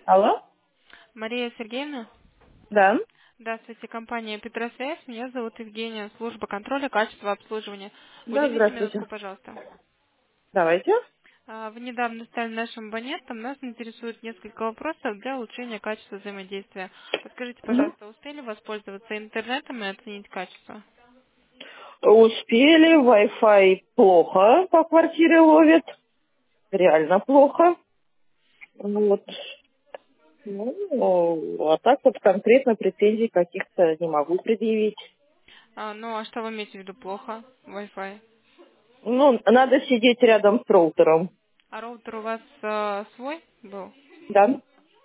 Алло? Мария Сергеевна? Да. Здравствуйте, компания Петросвязь. Меня зовут Евгения, служба контроля качества обслуживания. Да, Уделите здравствуйте. минутку, пожалуйста. Давайте. Вы недавно стали нашим абонентом. Нас интересует несколько вопросов для улучшения качества взаимодействия. Подскажите, Мгм. пожалуйста, успели воспользоваться интернетом и оценить качество? Успели, Wi-Fi плохо по квартире ловит. Реально плохо. Вот. Ну, а так вот конкретно претензий каких-то не могу предъявить. Ну, а что вы имеете в виду плохо? Wi-Fi. Ну, надо сидеть рядом с роутером. А роутер у вас свой был? Да?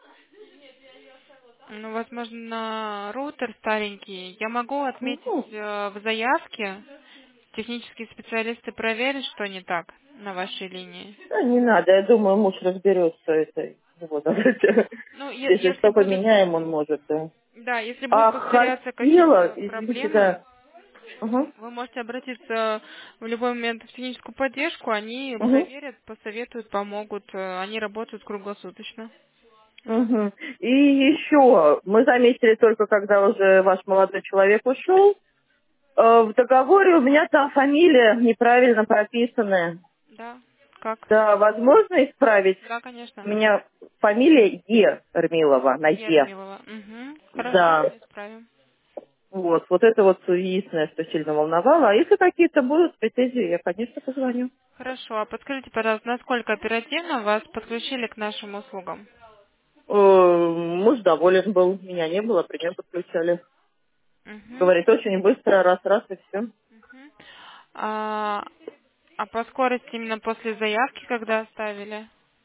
Ну, возможно, роутер старенький. Я могу отметить Ну, в заявке. Технические специалисты проверят, что не так на вашей линии. да, не надо, я думаю, муж разберется. Это его давайте. Ну, Если если что будут, поменяем, он может, да. да, если будут А повторяться хотела, какие-то извините, проблемы, да. Угу. вы можете обратиться в любой момент в техническую поддержку, они Угу. проверят, посоветуют, помогут. Они работают круглосуточно. Мгм. И еще мы заметили только, когда уже ваш молодой человек ушел, в договоре у меня там фамилия неправильно прописанная. Да, как? Да, возможно исправить. Да, У конечно. меня фамилия Е. Эрмилова, на Е. Ермилова. Угу. Хорошо, Да, исправим. вот это вот единственное, что сильно волновало. А если какие-то будут претензии, я, конечно, позвоню. Хорошо, а подскажите, пожалуйста, насколько оперативно вас подключили к нашим услугам? Муж доволен был, меня не было, при нем подключали. Угу. Говорит, очень быстро, раз-раз и все. Мгм. А, а по скорости именно после заявки, когда оставили?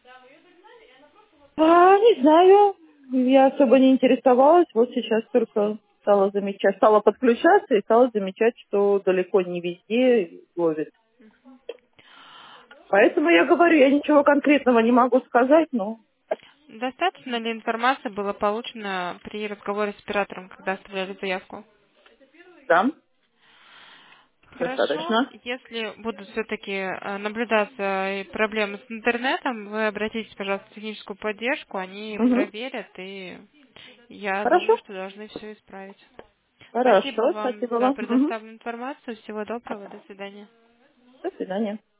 Не знаю. Я особо не интересовалась. Вот сейчас только стала подключаться и стала замечать, что далеко не везде ловит. Поэтому я говорю, я ничего конкретного не могу сказать, но Достаточно ли информации было получено при разговоре с оператором, когда оставляли заявку? да, Хорошо. достаточно. Если будут все-таки наблюдаться и проблемы с интернетом, вы обратитесь, пожалуйста, в техническую поддержку, они Угу. проверят, и я думаю, Хорошо. что должны все исправить. Спасибо Хорошо, вам спасибо за вам. Мгм. предоставленную информацию. Всего доброго. До свидания. До свидания.